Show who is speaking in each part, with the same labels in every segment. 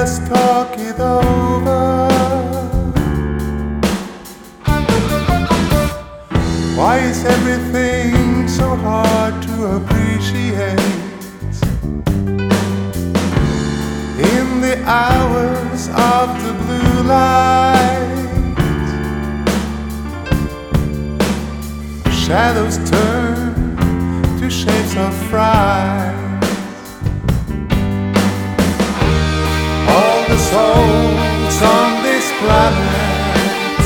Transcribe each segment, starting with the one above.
Speaker 1: just talk it over. Why is everything so hard to appreciate? In the hours of the blue light, shadows turn to shapes of fright. All the souls on this planet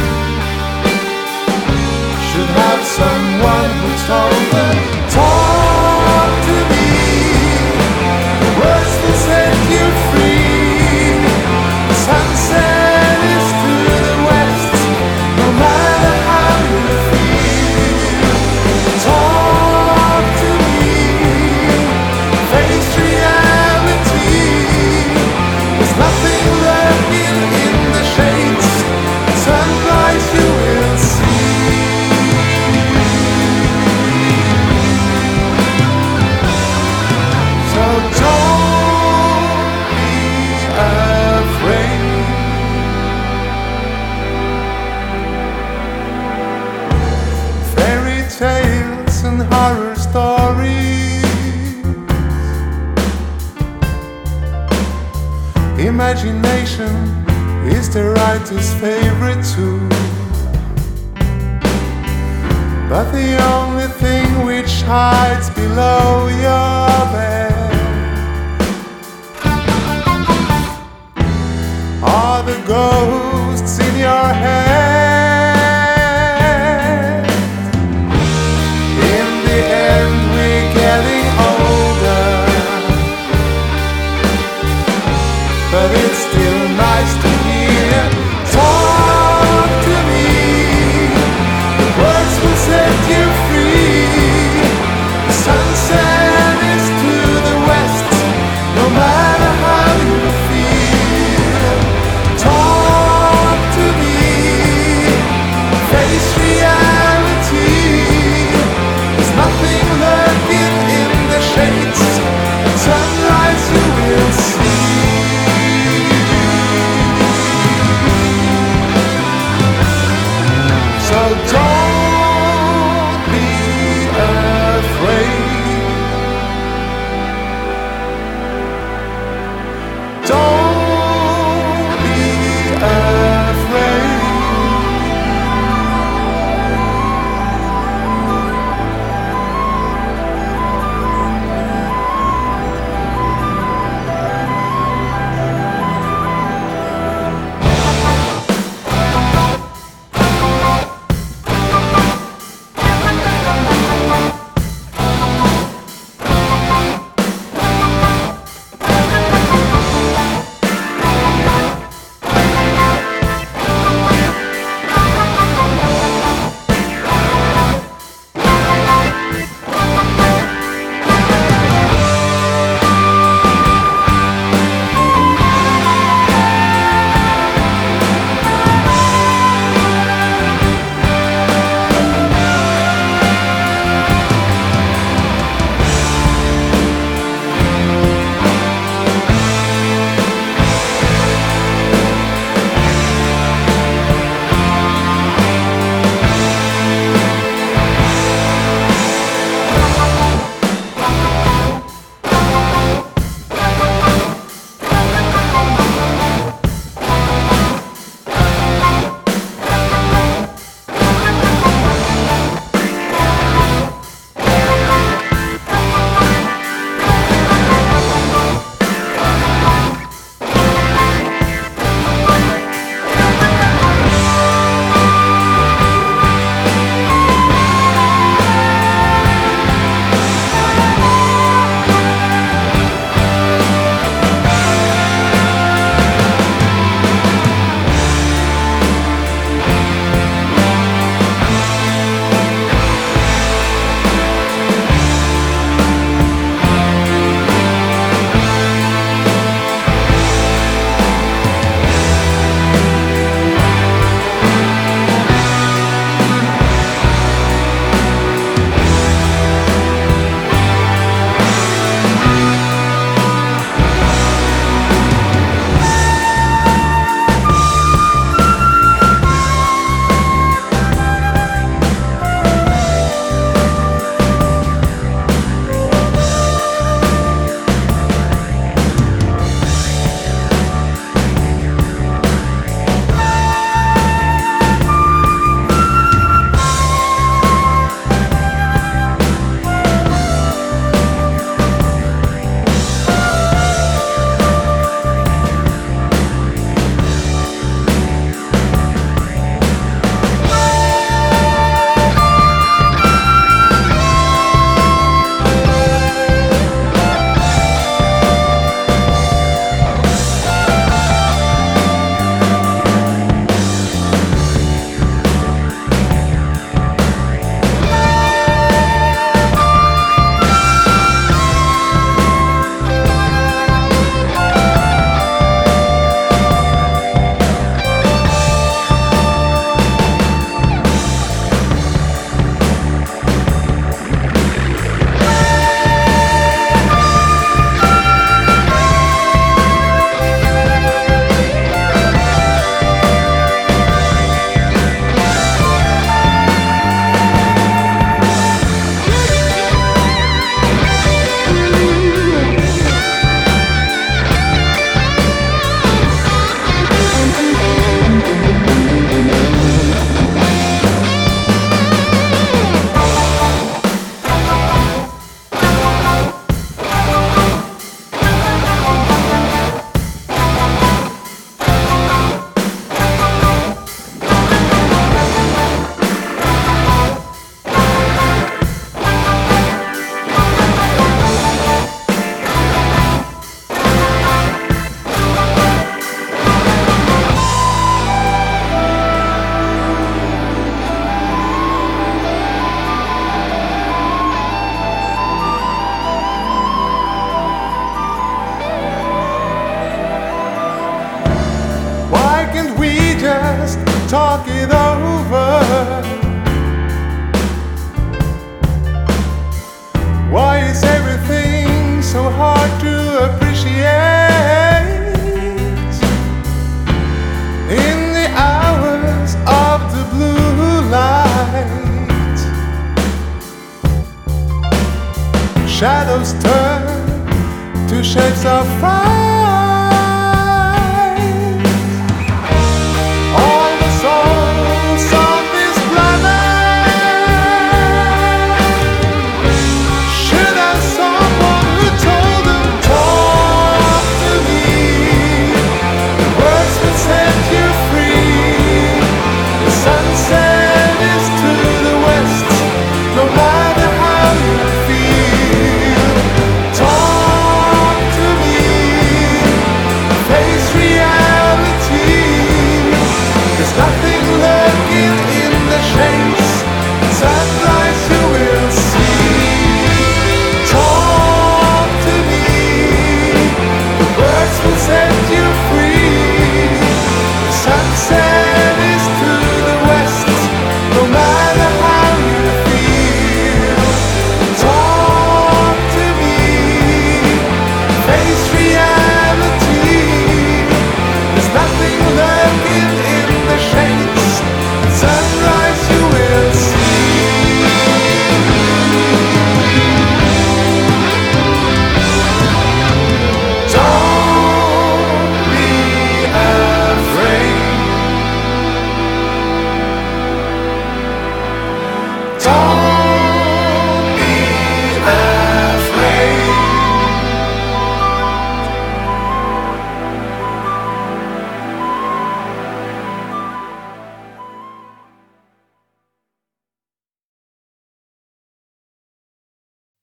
Speaker 1: should have someone who told them, talk to me, the words will set you free. The sunset is to the west, no matter how you feel. Talk to me, face reality. There's nothing lurking in the shades. Sunrise you will see. So don't be afraid. Fairy tales and horror stories, imagination is the writer's favorite tool. But the only thing which hides below your bed are the ghosts in your head. In the end we're getting older, but it's still nice to hear. Talk to me, the words will set you free. The sunset is to the west, no matter how you feel. Talk to me, face reality. There's nothing lurking in the shades. Sunrise you will see. So don't be afraid. Don't be afraid. shadows turn to shapes of fire.